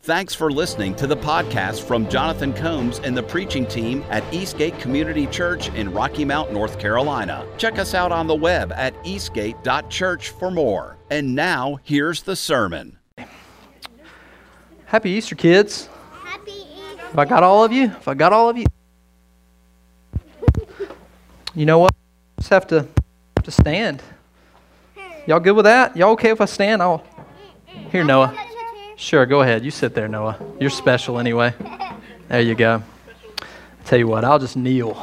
Thanks for listening to the podcast from Jonathan Combs and the preaching team at Eastgate Community Church in Rocky Mount, North Carolina. Check us out on the web at eastgate.church for more. And now, here's the sermon. Happy Easter, kids. Happy Easter. Have I got all of you? You know what? Just have to stand. Y'all good with that? Y'all okay if I stand? Here, Noah. Sure, go ahead. You sit there, Noah. You're special anyway. There you go. Tell you what, I'll just kneel.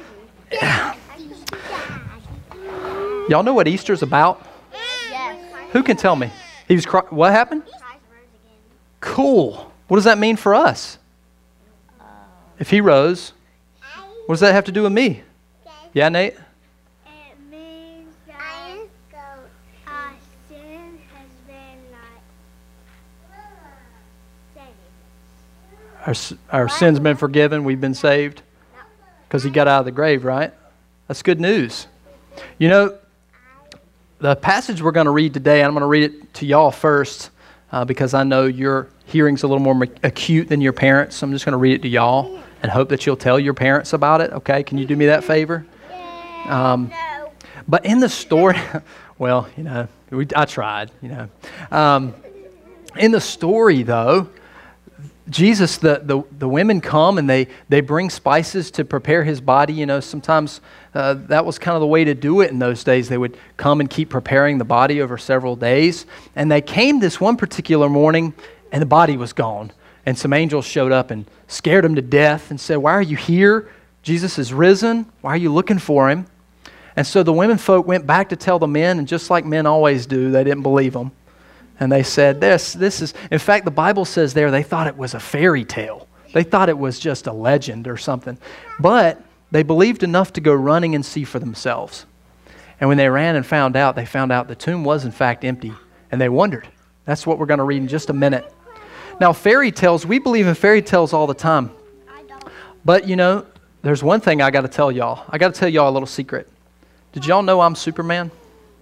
Y'all know what Easter's about? Yes. Who can tell me? He was what happened? Cool. What does that mean for us? If he rose, what does that have to do with me? Yeah, Nate? It means that our sin has been saved. Our sin's been forgiven. We've been saved because he got out of the grave, right? That's good news. You know, the passage we're going to read today, I'm going to read it to y'all first because I know your hearing's a little more acute than your parents. So I'm just going to read it to y'all and hope that you'll tell your parents about it. Okay, can you do me that favor? But in the story, well, you know, I tried, you know. In the story, though, Jesus, the women come and they bring spices to prepare his body. You know, sometimes that was kind of the way to do it in those days. They would come and keep preparing the body over several days. And they came this one particular morning and the body was gone. And some angels showed up and scared him to death and said, "Why are you here? Jesus is risen. Why are you looking for him?" And so the women folk went back to tell the men, and just like men always do, they didn't believe them. And they said, this is, in fact, the Bible says there, they thought it was a fairy tale. They thought it was just a legend or something. But they believed enough to go running and see for themselves. And when they ran and found out, they found out the tomb was in fact empty. And they wondered. That's what we're going to read in just a minute. Now, fairy tales, we believe in fairy tales all the time. But, you know, there's one thing I got to tell y'all. I got to tell y'all a little secret. Did y'all know I'm Superman?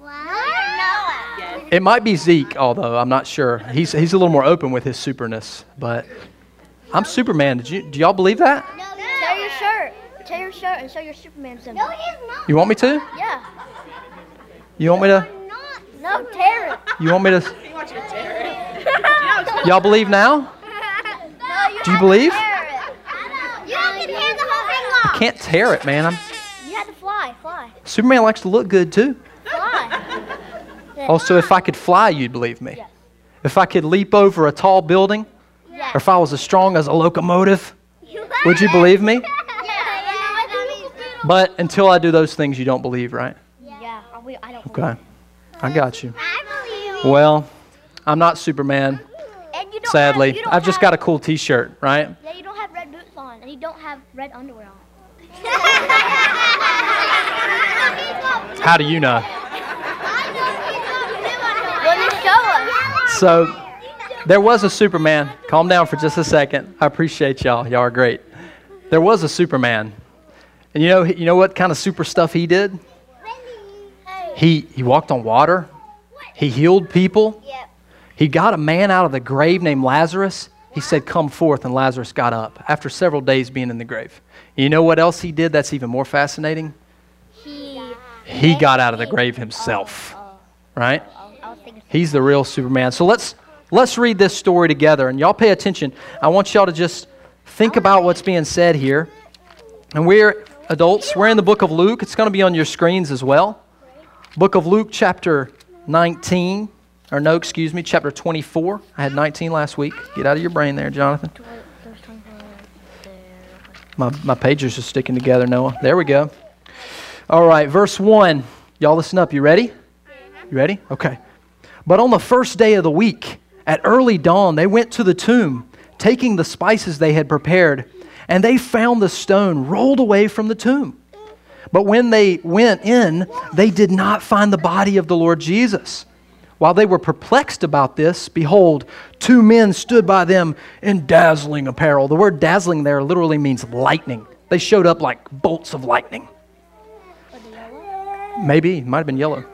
It might be Zeke, although I'm not sure. He's a little more open with his superness, but I'm Superman. Do y'all believe that? No. Tear your shirt. Tear your shirt and show your Superman symbol. No, he's not. You want me to? Yeah. You want me to? No, tear it. You want me to? He wants you to tear it. Y'all believe now? No, Do you believe? tear it. You can tear the whole thing off. I can't tear it, man. You have to fly. Superman likes to look good too. Fly. Also, if I could fly, you'd believe me. Yes. If I could leap over a tall building, Yes. or if I was as strong as a locomotive, would you believe me? But until I do those things, you don't believe, right? Yeah. I don't. Okay. I got you. I believe. Well, I'm not Superman, And you don't sadly. have- you don't I've just have- got a cool t-shirt, right? Yeah, you don't have red boots on, and you don't have red underwear on. How do you know? Well, you show us. So, there was a Superman. Calm down for just a second. I appreciate y'all. Y'all are great. There was a Superman. And you know what kind of super stuff he did? He walked on water. He healed people. Yep. He got a man out of the grave named Lazarus. He said, "Come forth," and Lazarus got up after several days being in the grave. You know what else he did that's even more fascinating? He got out of the grave himself, right? I was thinking. He's the real Superman. So let's read this story together, and y'all pay attention. I want y'all to just think about what's being said here. And we're adults. We're in the book of Luke. It's going to be on your screens as well. Book of Luke, chapter 19. Or no, excuse me, chapter 24. I had 19 last week. Get out of your brain there, Jonathan. My pages are sticking together, Noah. There we go. All right, verse 1. Y'all listen up. You ready? You ready? Okay. But on the first day of the week, at early dawn, they went to the tomb, taking the spices they had prepared, and they found the stone rolled away from the tomb. But when they went in, they did not find the body of the Lord Jesus. While they were perplexed about this, behold, two men stood by them in dazzling apparel. The word dazzling there literally means lightning. They showed up like bolts of lightning. Maybe, it might have been yellow.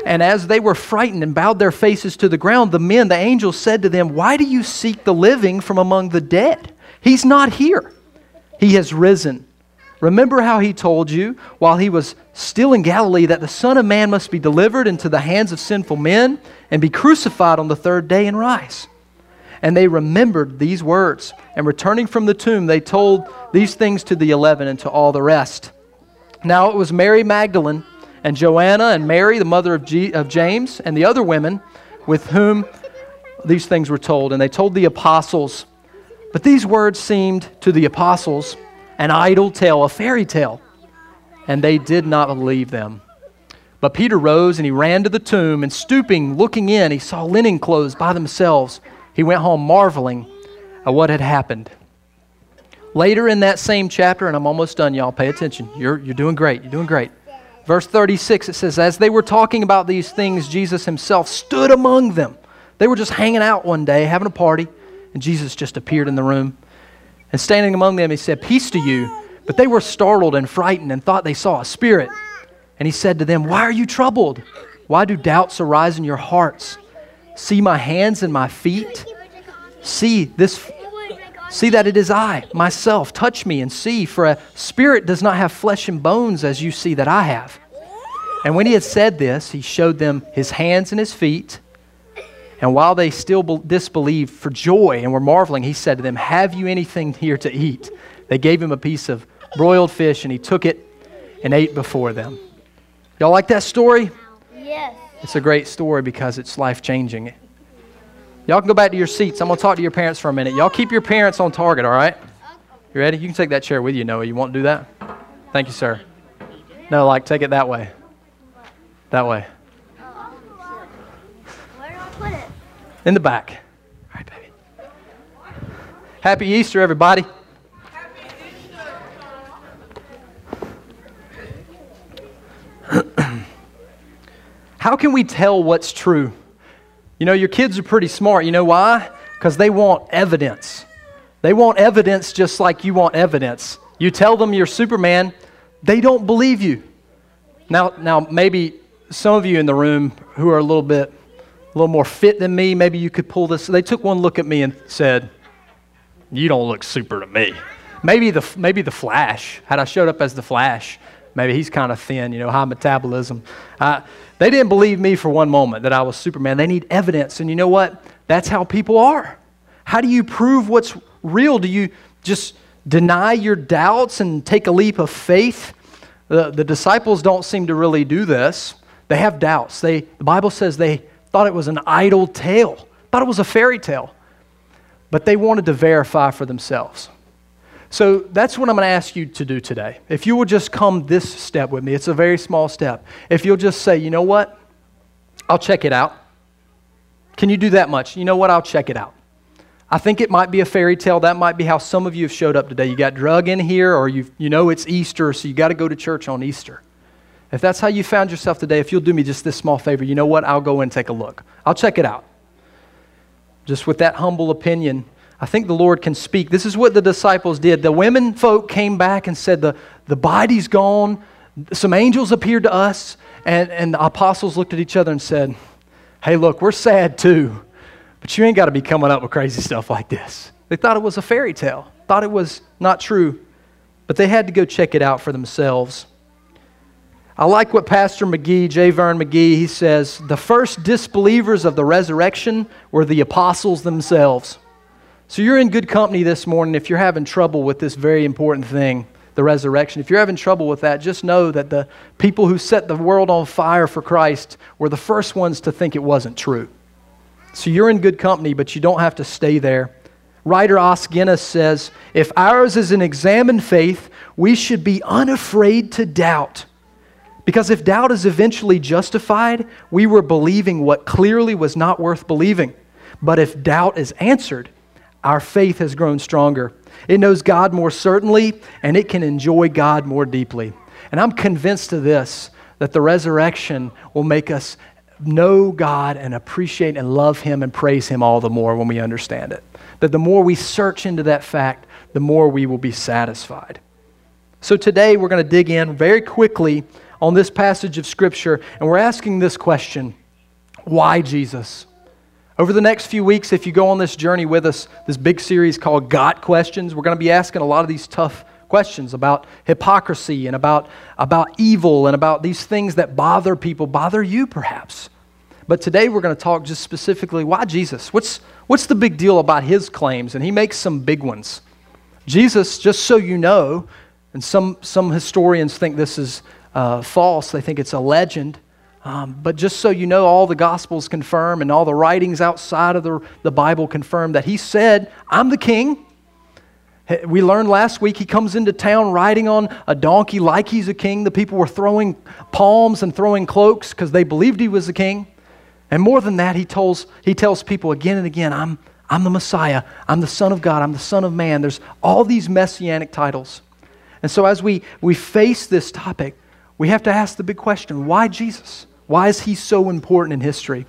And as they were frightened and bowed their faces to the ground, the angels said to them, "Why do you seek the living from among the dead? He's not here. He has risen. Remember how he told you while he was still in Galilee that the Son of Man must be delivered into the hands of sinful men and be crucified on the third day and rise." And they remembered these words. And returning from the tomb, they told these things to the 11 and to all the rest. Now it was Mary Magdalene and Joanna and Mary, the mother of James, and the other women with whom these things were told. And they told the apostles. But these words seemed to the apostles an idle tale, a fairy tale, and they did not believe them. But Peter rose and he ran to the tomb, and stooping, looking in, he saw linen clothes by themselves. He went home marveling at what had happened. Later in that same chapter, and I'm almost done, y'all, pay attention. You're doing great. You're doing great. Verse 36, it says, "As they were talking about these things, Jesus himself stood among them." They were just hanging out one day, having a party, and Jesus just appeared in the room. And standing among them, he said, "Peace to you." But they were startled and frightened and thought they saw a spirit. And he said to them, "Why are you troubled? Why do doubts arise in your hearts? See my hands and my feet. See that it is I, myself. Touch me and see, for a spirit does not have flesh and bones as you see that I have." And when he had said this, he showed them his hands and his feet. And while they still disbelieved for joy and were marveling, he said to them, "Have you anything here to eat?" They gave him a piece of broiled fish, and he took it and ate before them. Y'all like that story? Yes. It's a great story because it's life-changing. Y'all can go back to your seats. I'm going to talk to your parents for a minute. Y'all keep your parents on target, all right? You ready? You can take that chair with you, Noah. You want to do that? Thank you, sir. No, take it that way. That way. Where do I put it? In the back. All right, baby. Happy Easter, everybody. How can we tell what's true? You know, your kids are pretty smart. You know why? Because they want evidence. They want evidence just like you want evidence. You tell them you're Superman, they don't believe you. Now, maybe some of you in the room who are a little more fit than me, maybe you could pull this. They took one look at me and said, "You don't look super to me." Maybe the Flash. Had I showed up as the Flash, maybe he's kind of thin, high metabolism. They didn't believe me for one moment that I was Superman. They need evidence. And you know what? That's how people are. How do you prove what's real? Do you just deny your doubts and take a leap of faith? The disciples don't seem to really do this. They have doubts. The Bible says they thought it was an idle tale, thought it was a fairy tale. But they wanted to verify for themselves. So that's what I'm going to ask you to do today. If you will just come this step with me, it's a very small step. If you'll just say, "You know what? I'll check it out." Can you do that much? You know what? I'll check it out. I think it might be a fairy tale. That might be how some of you have showed up today. You got drug in here, or you know it's Easter, so you got to go to church on Easter. If that's how you found yourself today, if you'll do me just this small favor, you know what? I'll go and take a look. I'll check it out. Just with that humble opinion, I think the Lord can speak. This is what the disciples did. The women folk came back and said, the body's gone. Some angels appeared to us. And the apostles looked at each other and said, "Hey, look, we're sad too. But you ain't got to be coming up with crazy stuff like this." They thought it was a fairy tale. Thought it was not true. But they had to go check it out for themselves. I like what Pastor McGee, J. Vern McGee, he says, the first disbelievers of the resurrection were the apostles themselves. So you're in good company this morning if you're having trouble with this very important thing, the resurrection. If you're having trouble with that, just know that the people who set the world on fire for Christ were the first ones to think it wasn't true. So you're in good company, but you don't have to stay there. Writer Os Guinness says, "If ours is an examined faith, we should be unafraid to doubt. Because if doubt is eventually justified, we were believing what clearly was not worth believing. But if doubt is answered, our faith has grown stronger. It knows God more certainly, and it can enjoy God more deeply." And I'm convinced of this, that the resurrection will make us know God and appreciate and love Him and praise Him all the more when we understand it. That the more we search into that fact, the more we will be satisfied. So today we're going to dig in very quickly on this passage of Scripture, and we're asking this question: why Jesus? Over the next few weeks, if you go on this journey with us, this big series called Got Questions, we're going to be asking a lot of these tough questions about hypocrisy and about evil and about these things that bother people, bother you perhaps. But today we're going to talk just specifically, why Jesus? What's the big deal about his claims? And he makes some big ones. Jesus, just so you know, and some historians think this is false, they think it's a legend, but just so you know, all the Gospels confirm and all the writings outside of the Bible confirm that he said, I'm the king. We learned last week he comes into town riding on a donkey like he's a king. The people were throwing palms and throwing cloaks because they believed he was a king. And more than that, he tells people again and again, I'm the Messiah. I'm the Son of God. I'm the Son of Man. There's all these messianic titles. And so as we face this topic, we have to ask the big question, why Jesus? Why is he so important in history?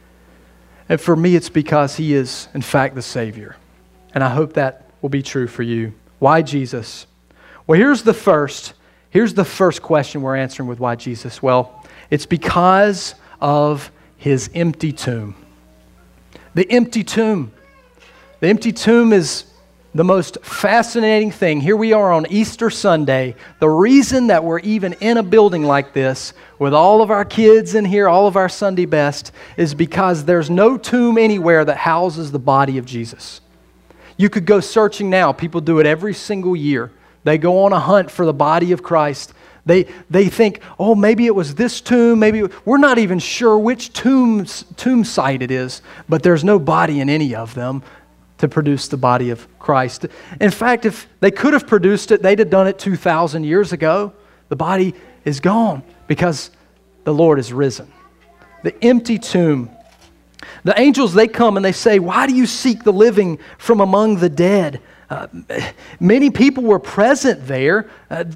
And for me, it's because he is, in fact, the Savior. And I hope that will be true for you. Why Jesus? Well, here's the first question we're answering with why Jesus. Well, it's because of his empty tomb. The empty tomb. The empty tomb is the most fascinating thing. Here we are on Easter Sunday. The reason that we're even in a building like this with all of our kids in here, all of our Sunday best, is because there's no tomb anywhere that houses the body of Jesus. You could go searching now. People do it every single year. They go on a hunt for the body of Christ. They think, oh, maybe it was this tomb. We're not even sure which tomb site it is, but there's no body in any of them to produce the body of Christ. In fact, if they could have produced it, they'd have done it 2,000 years ago. The body is gone because the Lord is risen. The empty tomb. The angels, they come and they say, why do you seek the living from among the dead? Many people were present there.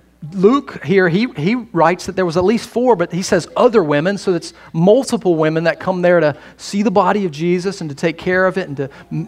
Luke here, he writes that there was at least 4, but he says other women, so it's multiple women that come there to see the body of Jesus and to take care of it and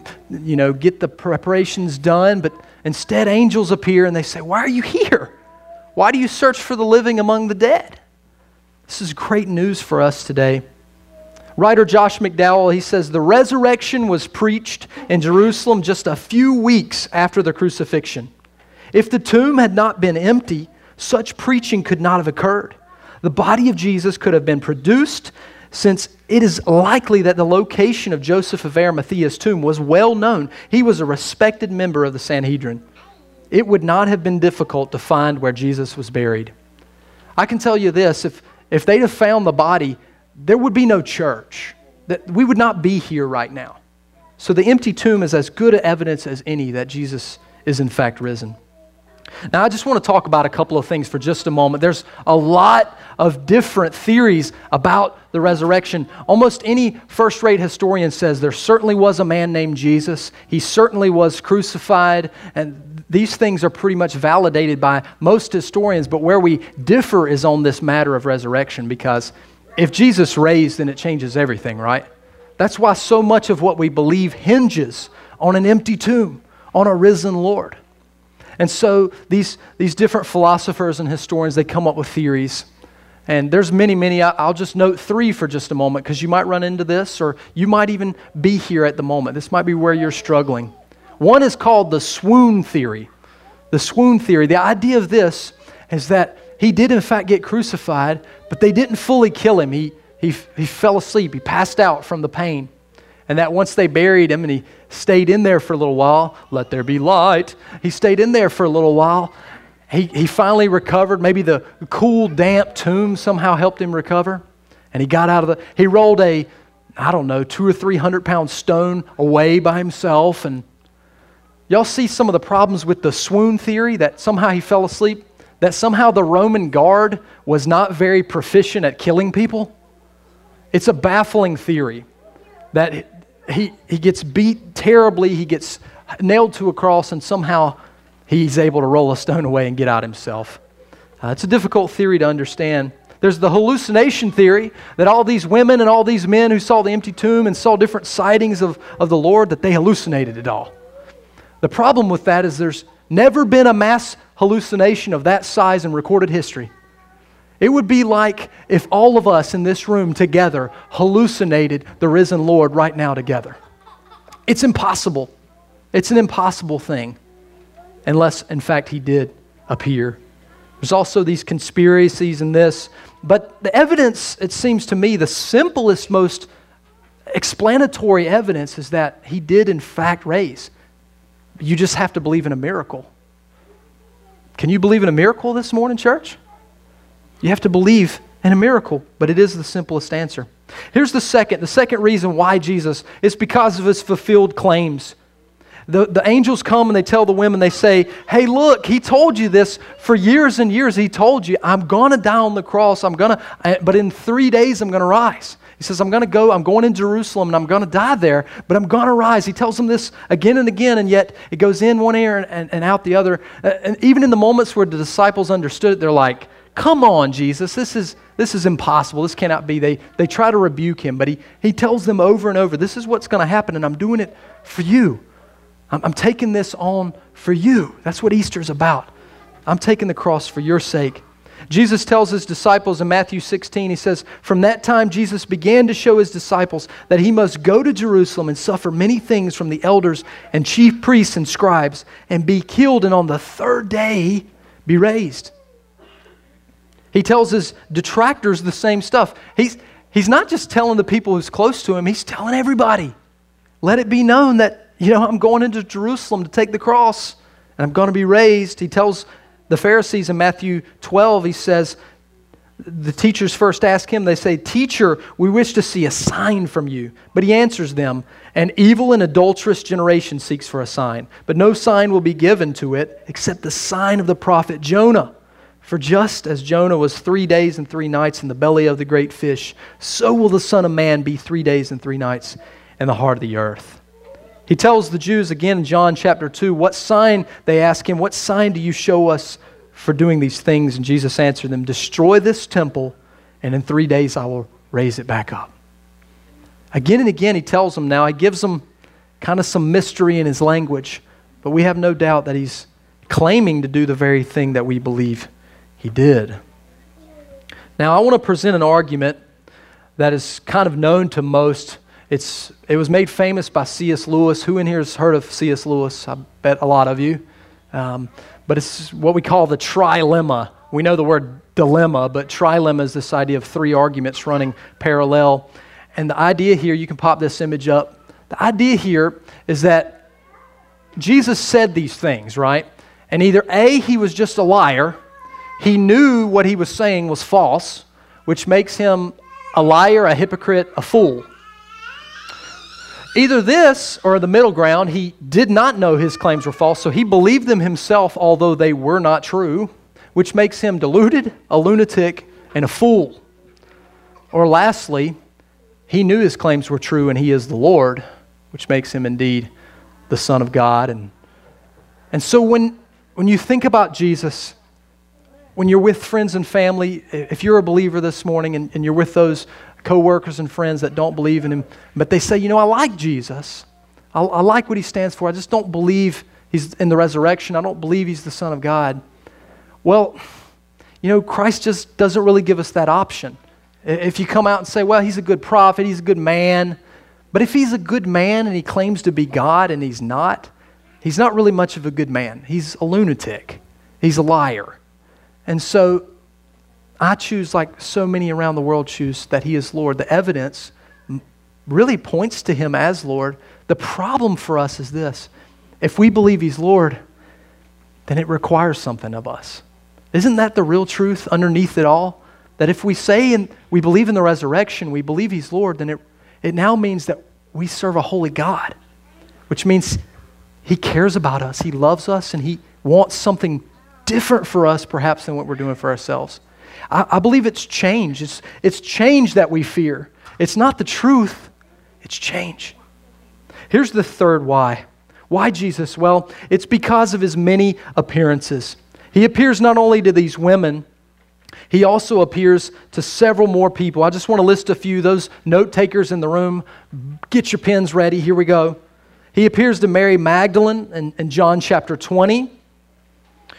to, get the preparations done. But instead, angels appear and they say, why are you here? Why do you search for the living among the dead? This is great news for us today. Writer Josh McDowell, he says, the resurrection was preached in Jerusalem just a few weeks after the crucifixion. If the tomb had not been empty, such preaching could not have occurred. The body of Jesus could have been produced, since it is likely that the location of Joseph of Arimathea's tomb was well known. He was a respected member of the Sanhedrin. It would not have been difficult to find where Jesus was buried. I can tell you this, if they'd have found the body, there would be no church. That we would not be here right now. So the empty tomb is as good evidence as any that Jesus is in fact risen. Now, I just want to talk about a couple of things for just a moment. There's a lot of different theories about the resurrection. Almost any first-rate historian says there certainly was a man named Jesus. He certainly was crucified, and these things are pretty much validated by most historians. But where we differ is on this matter of resurrection, because if Jesus raised, then it changes everything, right? That's why so much of what we believe hinges on an empty tomb, on a risen Lord. And so these different philosophers and historians, they come up with theories. And there's many. I'll just note 3 for just a moment, because you might run into this, or you might even be here at the moment. This might be where you're struggling. One is called the swoon theory. The swoon theory. The idea of this is that he did in fact get crucified, but they didn't fully kill him. He fell asleep. He passed out from the pain. And that once they buried him and he stayed in there for a little while, let there be light. He stayed in there for a little while. He finally recovered. Maybe the cool, damp tomb somehow helped him recover. And he got out of he rolled 200 or 300 pound stone away by himself. And y'all see some of the problems with the swoon theory, that somehow he fell asleep, that somehow the Roman guard was not very proficient at killing people. It's a baffling theory that he gets beat terribly, he gets nailed to a cross, and somehow he's able to roll a stone away and get out himself. It's a difficult theory to understand. There's the hallucination theory, that all these women and all these men who saw the empty tomb and saw different sightings of the Lord, that they hallucinated it all. The problem with that is there's never been a mass hallucination of that size in recorded history. It would be like if all of us in this room together hallucinated the risen Lord right now together. It's impossible. It's an impossible thing, unless, in fact, He did appear. There's also these conspiracies and this, but the evidence, it seems to me, the simplest, most explanatory evidence is that He did, in fact, raise. You just have to believe in a miracle. Can you believe in a miracle this morning, church? You have to believe in a miracle, but it is the simplest answer. Here's the second reason why Jesus is because of His fulfilled claims. The angels come and they tell the women, they say, hey, look, He told you this for years and years. He told you, I'm going to die on the cross, but in 3 days I'm going to rise. He says, I'm going in Jerusalem and I'm going to die there, but I'm going to rise. He tells them this again and again, and yet it goes in one ear and out the other. And even in the moments where the disciples understood it, they're like, come on, Jesus, this is impossible. This cannot be. They try to rebuke Him, but he tells them over and over, this is what's going to happen, and I'm doing it for you. I'm taking this on for you. That's what Easter's about. I'm taking the cross for your sake. Jesus tells His disciples in Matthew 16, He says, from that time Jesus began to show His disciples that He must go to Jerusalem and suffer many things from the elders and chief priests and scribes and be killed, and on the third day be raised. He tells His detractors the same stuff. He's not just telling the people who's close to Him, He's telling everybody. Let it be known that, I'm going into Jerusalem to take the cross, and I'm going to be raised. He tells the Pharisees in Matthew 12, He says, the teachers first ask Him, they say, Teacher, we wish to see a sign from you. But He answers them, an evil and adulterous generation seeks for a sign, but no sign will be given to it except the sign of the prophet Jonah. For just as Jonah was 3 days and 3 nights in the belly of the great fish, so will the Son of Man be 3 days and 3 nights in the heart of the earth. He tells the Jews again in John chapter 2, what sign, they ask Him, what sign do you show us for doing these things? And Jesus answered them, destroy this temple, and in 3 days I will raise it back up. Again and again He tells them now, He gives them kind of some mystery in His language, but we have no doubt that He's claiming to do the very thing that we believe He did. Now I want to present an argument that is kind of known to most. It was made famous by C.S. Lewis. Who in here has heard of C.S. Lewis? I bet a lot of you. But it's what we call the trilemma. We know the word dilemma, but trilemma is this idea of 3 arguments running parallel. And the idea here, you can pop this image up. The idea here is that Jesus said these things, right? And either A, He was just a liar. He knew what He was saying was false, which makes Him a liar, a hypocrite, a fool. Either this or the middle ground, He did not know His claims were false, so He believed them Himself, although they were not true, which makes Him deluded, a lunatic, and a fool. Or lastly, He knew His claims were true and He is the Lord, which makes Him indeed the Son of God. And so when you think about Jesus, when you're with friends and family, if you're a believer this morning and you're with those co-workers and friends that don't believe in Him, but they say, I like Jesus. I like what He stands for. I just don't believe He's in the resurrection. I don't believe He's the Son of God. Well, Christ just doesn't really give us that option. If you come out and say, well, He's a good prophet, He's a good man, but if He's a good man and He claims to be God and He's not really much of a good man. He's a lunatic. He's a liar. And so I choose, like so many around the world choose, that He is Lord. The evidence really points to Him as Lord. The problem for us is this. If we believe He's Lord, then it requires something of us. Isn't that the real truth underneath it all? That if we say and we believe in the resurrection, we believe He's Lord, then it now means that we serve a holy God, which means He cares about us, He loves us, and He wants something different for us perhaps than what we're doing for ourselves. I believe it's change. It's change that we fear. It's not the truth. It's change. Here's the third why. Why Jesus? Well, it's because of His many appearances. He appears not only to these women, He also appears to several more people. I just want to list a few. Those note takers in the room, get your pens ready. Here we go. He appears to Mary Magdalene in John chapter 20.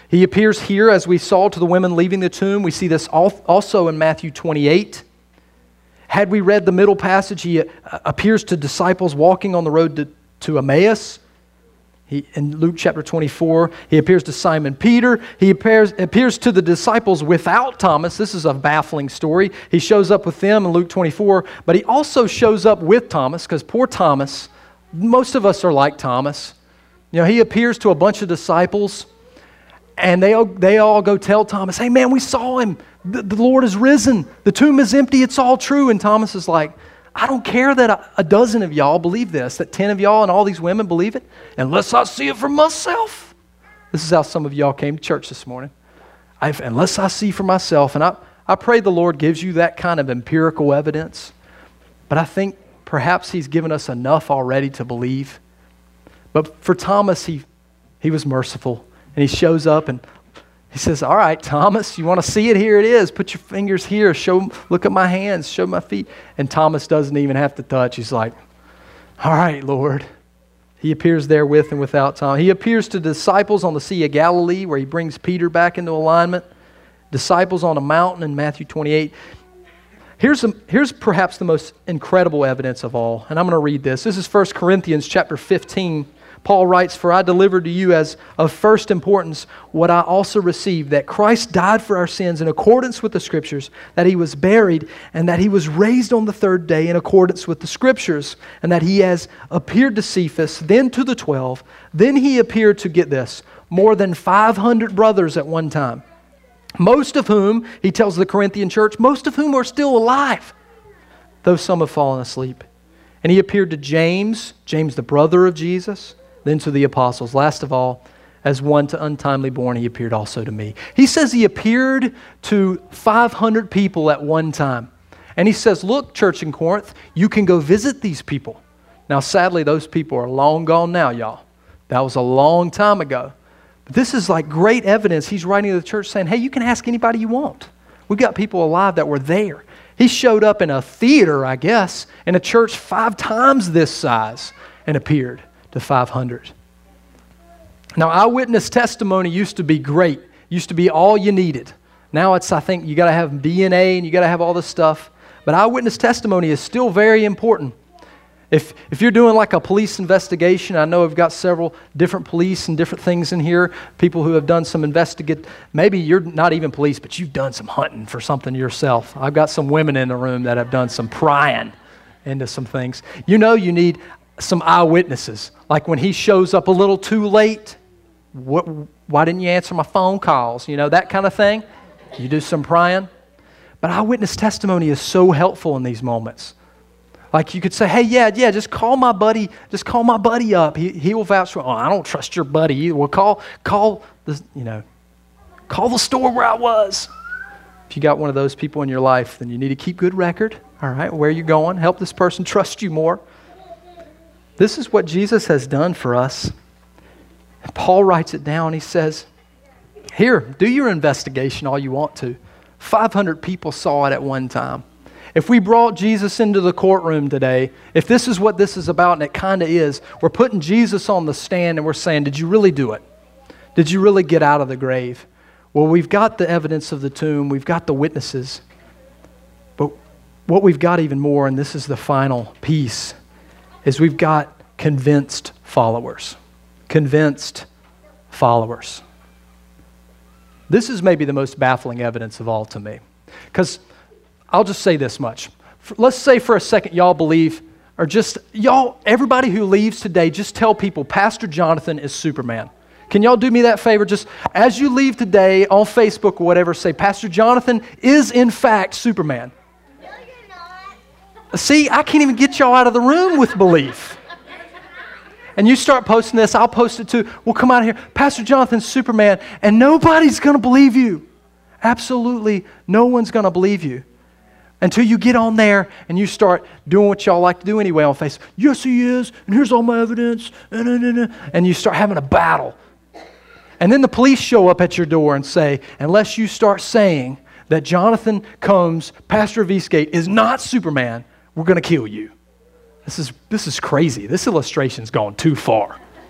He appears here, as we saw, to the women leaving the tomb. We see this also in Matthew 28. Had we read the middle passage, he appears to disciples walking on the road to Emmaus. In Luke chapter 24, he appears to Simon Peter. He appears to the disciples without Thomas. This is a baffling story. He shows up with them in Luke 24, but he also shows up with Thomas, because poor Thomas, most of us are like Thomas. You know, he appears to a bunch of disciples, and they all go tell Thomas, hey man, we saw him. The Lord is risen. The tomb is empty. It's all true. And Thomas is like, I don't care that a dozen of y'all believe this, that 10 of y'all and all these women believe it, unless I see it for myself. This is how some of y'all came to church this morning. Unless I see for myself. And I pray the Lord gives you that kind of empirical evidence. But I think perhaps He's given us enough already to believe. But for Thomas, he was merciful. And he shows up and he says, all right, Thomas, you want to see it? Here it is. Put your fingers here. Look at my hands. Show my feet. And Thomas doesn't even have to touch. He's like, all right, Lord. He appears there with and without Thomas. He appears to disciples on the Sea of Galilee, where he brings Peter back into alignment. Disciples on a mountain in Matthew 28. Here's perhaps the most incredible evidence of all. And I'm going to read this. This is 1 Corinthians chapter 15. Paul writes, for I delivered to you as of first importance what I also received, that Christ died for our sins in accordance with the Scriptures, that He was buried, and that He was raised on the third day in accordance with the Scriptures, and that He has appeared to Cephas, then to the 12, then He appeared to, get this, more than 500 brothers at one time, most of whom, he tells the Corinthian church, most of whom are still alive, though some have fallen asleep. And He appeared to James the brother of Jesus, then to the apostles. Last of all, as one to untimely born, He appeared also to me. He says He appeared to 500 people at one time. And He says, look, church in Corinth, you can go visit these people. Now, sadly, those people are long gone now, y'all. That was a long time ago. But this is like great evidence. He's writing to the church saying, hey, you can ask anybody you want. We've got people alive that were there. He showed up in a theater, I guess, in a church 5 times this size and appeared to 500. Now, eyewitness testimony used to be great. Used to be all you needed. Now it's, I think, you got to have DNA and you got to have all this stuff. But eyewitness testimony is still very important. If you're doing like a police investigation, I know I've got several different police and different things in here, people who have done some maybe you're not even police, but you've done some hunting for something yourself. I've got some women in the room that have done some prying into some things. You know you need some eyewitnesses. Like when he shows up a little too late, why didn't you answer my phone calls? You know, that kind of thing. You do some prying. But eyewitness testimony is so helpful in these moments. Like you could say, hey, yeah, just call my buddy up. He will vouch for, I don't trust your buddy either. Well, call the store where I was. If you got one of those people in your life, then you need to keep good record. All right, where you going? Help this person trust you more. This is what Jesus has done for us. And Paul writes it down. He says, here, do your investigation all you want to. 500 people saw it at one time. If we brought Jesus into the courtroom today, if this is what this is about, and it kind of is, we're putting Jesus on the stand and we're saying, did you really do it? Did you really get out of the grave? Well, we've got the evidence of the tomb. We've got the witnesses. But what we've got even more, and this is the final piece, is we've got convinced followers. Convinced followers. This is maybe the most baffling evidence of all to me. Because I'll just say this much. Let's say for a second y'all believe, or just y'all, everybody who leaves today, just tell people Pastor Jonathan is Superman. Can y'all do me that favor? Just as you leave today on Facebook or whatever, say Pastor Jonathan is in fact Superman. No, you're not. See, I can't even get y'all out of the room with belief. And you start posting this, I'll post it too. We'll come out here, Pastor Jonathan's Superman, and nobody's going to believe you. Absolutely no one's going to believe you. Until you get on there and you start doing what y'all like to do anyway on Facebook. Yes, he is, and here's all my evidence, and you start having a battle. And then the police show up at your door and say, unless you start saying that Jonathan Combs, pastor of Eastgate, is not Superman, we're going to kill you. This is crazy. This illustration's gone too far.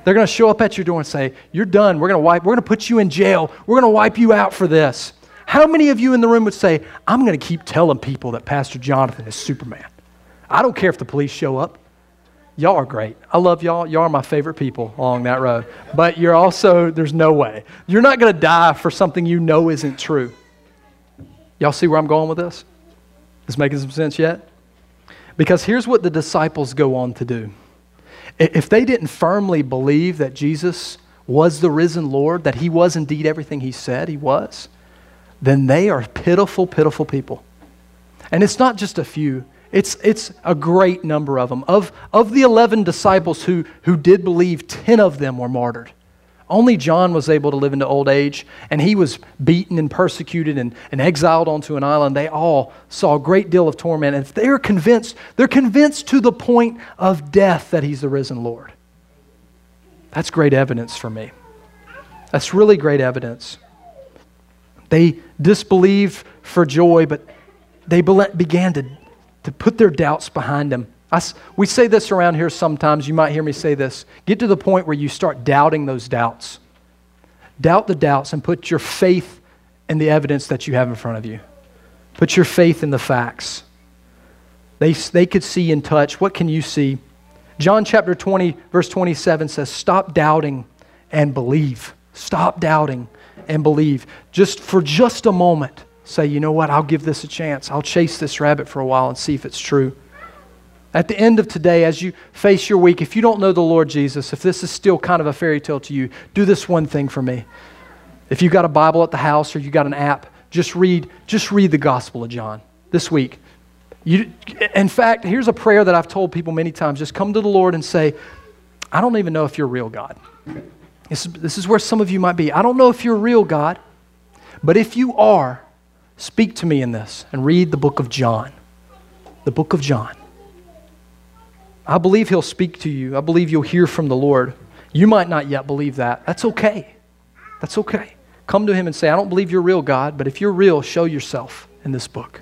They're going to show up at your door and say, you're done. We're going to put you in jail. We're going to wipe you out for this. How many of you in the room would say, I'm going to keep telling people that Pastor Jonathan is Superman? I don't care if the police show up. Y'all are great. I love y'all. Y'all are my favorite people along that road. But you're also, there's no way. You're not going to die for something you know isn't true. Y'all see where I'm going with this? Is this making some sense yet? Because here's what the disciples go on to do. If they didn't firmly believe that Jesus was the risen Lord, that he was indeed everything he said he was, then they are pitiful, pitiful people. And it's not just a few. It's a great number of them. Of the 11 disciples who did believe, 10 of them were martyred. Only John was able to live into old age, and he was beaten and persecuted and exiled onto an island. They all saw a great deal of torment. And if they're convinced to the point of death that he's the risen Lord. That's great evidence for me. That's really great evidence. They disbelieved for joy, but they began to put their doubts behind them. We say this around here sometimes. You might hear me say this. Get to the point where you start doubting those doubts. Doubt the doubts and put your faith in the evidence that you have in front of you. Put your faith in the facts. They could see and touch. What can you see? John chapter 20, verse 27 says, stop doubting and believe. Stop doubting and believe. For just a moment, say, you know what? I'll give this a chance. I'll chase this rabbit for a while and see if it's true. At the end of today, as you face your week, if you don't know the Lord Jesus, if this is still kind of a fairy tale to you, do this one thing for me. If you've got a Bible at the house or you got an app, just read the Gospel of John this week. In fact, here's a prayer that I've told people many times. Just come to the Lord and say, I don't even know if you're real, God. This is where some of you might be. I don't know if you're real, God, but if you are, speak to me in this and read the book of John. The book of John. I believe he'll speak to you. I believe you'll hear from the Lord. You might not yet believe that. That's okay. That's okay. Come to him and say, I don't believe you're real, God, but if you're real, show yourself in this book.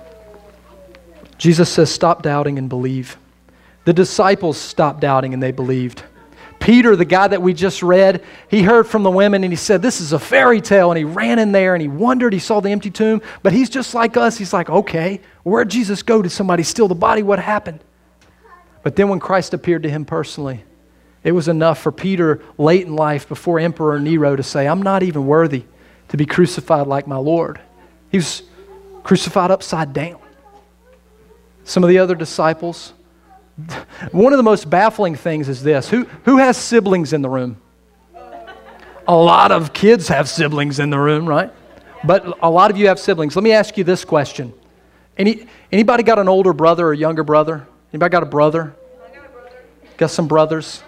Jesus says, stop doubting and believe. The disciples stopped doubting and they believed. Peter, the guy that we just read, he heard from the women and he said, this is a fairy tale. And he ran in there and he wondered, he saw the empty tomb. But he's just like us. He's like, okay, where'd Jesus go? Did somebody steal the body? What happened? But then when Christ appeared to him personally, it was enough for Peter late in life before Emperor Nero to say, I'm not even worthy to be crucified like my Lord. He was crucified upside down. Some of the other disciples, one of the most baffling things is this. Who has siblings in the room? A lot of kids have siblings in the room, right? But a lot of you have siblings. Let me ask you this question. Anybody got an older brother or younger brother? Anybody got a brother? I got a brother. Got some brothers?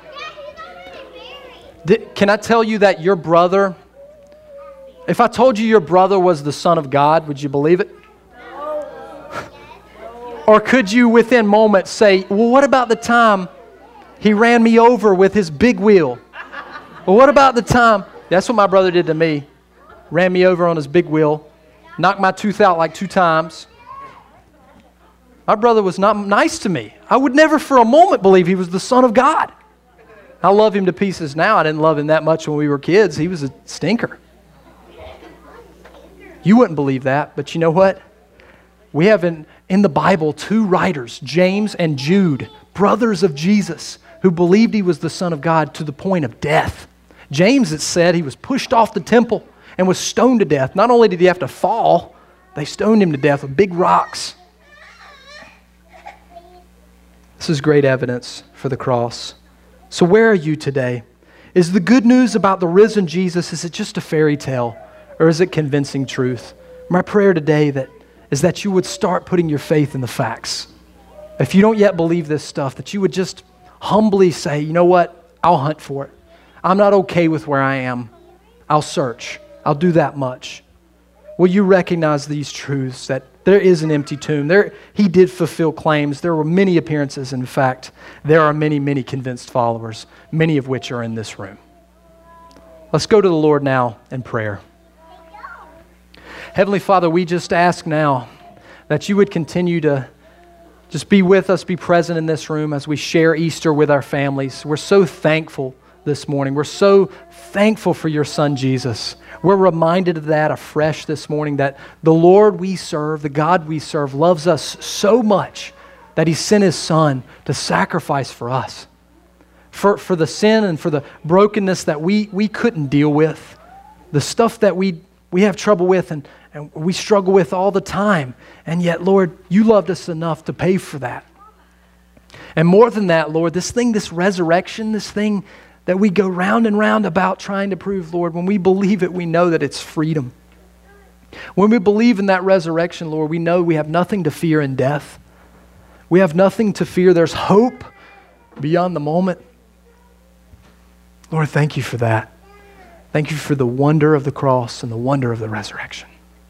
Can I tell you that your brother, if I told you your brother was the Son of God, would you believe it? Or could you within moments say, well, what about the time he ran me over with his big wheel? Well, what about the time? That's what my brother did to me. Ran me over on his big wheel. Knocked my tooth out like 2 times. My brother was not nice to me. I would never for a moment believe he was the Son of God. I love him to pieces now. I didn't love him that much when we were kids. He was a stinker. You wouldn't believe that, but you know what? We have in the Bible 2 writers, James and Jude, brothers of Jesus, who believed he was the Son of God to the point of death. James, it said, he was pushed off the temple and was stoned to death. Not only did he have to fall, they stoned him to death with big rocks. This is great evidence for the cross. So where are you today? Is the good news about the risen Jesus, is it just a fairy tale? Or is it convincing truth? My prayer today is that you would start putting your faith in the facts. If you don't yet believe this stuff, that you would just humbly say, you know what? I'll hunt for it. I'm not okay with where I am. I'll search. I'll do that much. Will you recognize these truths, that there is an empty tomb? He did fulfill claims. There were many appearances. In fact, there are many, many convinced followers, many of which are in this room. Let's go to the Lord now in prayer. Heavenly Father, we just ask now that you would continue to just be with us, be present in this room as we share Easter with our families. We're so thankful this morning. We're so thankful for your Son, Jesus. We're reminded of that afresh this morning, that the Lord we serve, the God we serve, loves us so much that He sent His Son to sacrifice for us, for the sin and for the brokenness that we couldn't deal with, the stuff that we have trouble with and we struggle with all the time. And yet, Lord, you loved us enough to pay for that. And more than that, Lord, this resurrection, this thing that we go round and round about trying to prove, Lord, when we believe it, we know that it's freedom. When we believe in that resurrection, Lord, we know we have nothing to fear in death. We have nothing to fear. There's hope beyond the moment. Lord, thank you for that. Thank you for the wonder of the cross and the wonder of the resurrection.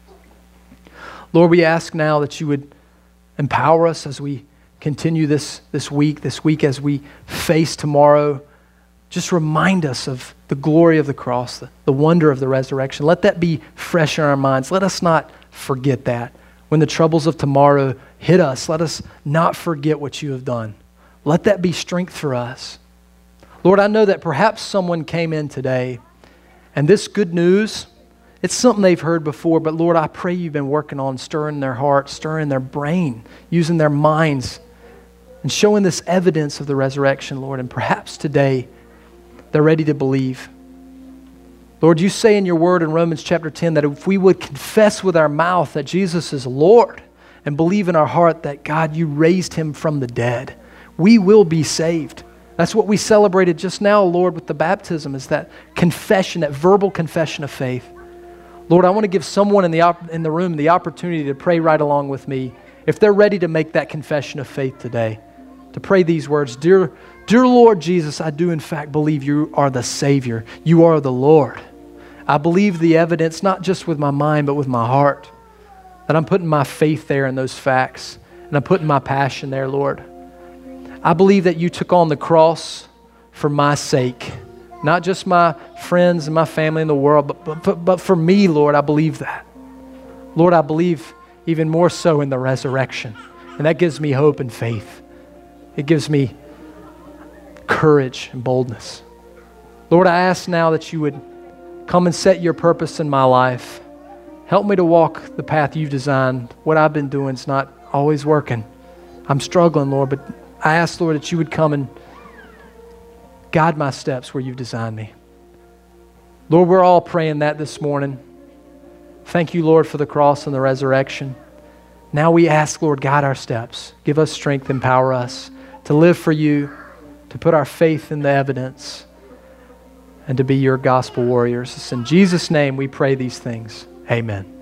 Lord, we ask now that you would empower us as we continue this week as we face tomorrow. Just remind us of the glory of the cross, the wonder of the resurrection. Let that be fresh in our minds. Let us not forget that. When the troubles of tomorrow hit us, let us not forget what you have done. Let that be strength for us. Lord, I know that perhaps someone came in today and this good news, it's something they've heard before, but Lord, I pray you've been working on stirring their heart, stirring their brain, using their minds, and showing this evidence of the resurrection, Lord. And perhaps today they're ready to believe. Lord, you say in your word in Romans chapter 10 that if we would confess with our mouth that Jesus is Lord and believe in our heart that, God, you raised him from the dead, we will be saved. That's what we celebrated just now, Lord, with the baptism, is that confession, that verbal confession of faith. Lord, I want to give someone in the room the opportunity to pray right along with me if they're ready to make that confession of faith today, to pray these words. Dear Lord Jesus, I do in fact believe you are the Savior. You are the Lord. I believe the evidence, not just with my mind, but with my heart, that I'm putting my faith there in those facts, and I'm putting my passion there, Lord. I believe that you took on the cross for my sake, not just my friends and my family in the world, but for me, Lord, I believe that. Lord, I believe even more so in the resurrection, and that gives me hope and faith. It gives me courage and boldness. Lord, I ask now that you would come and set your purpose in my life. Help me to walk the path you've designed. What I've been doing is not always working. I'm struggling, Lord, but I ask, Lord, that you would come and guide my steps where you've designed me. Lord, we're all praying that this morning. Thank you, Lord, for the cross and the resurrection. Now we ask, Lord, guide our steps. Give us strength, empower us to live for you, to put our faith in the evidence, and to be your gospel warriors. It's in Jesus' name we pray these things. Amen.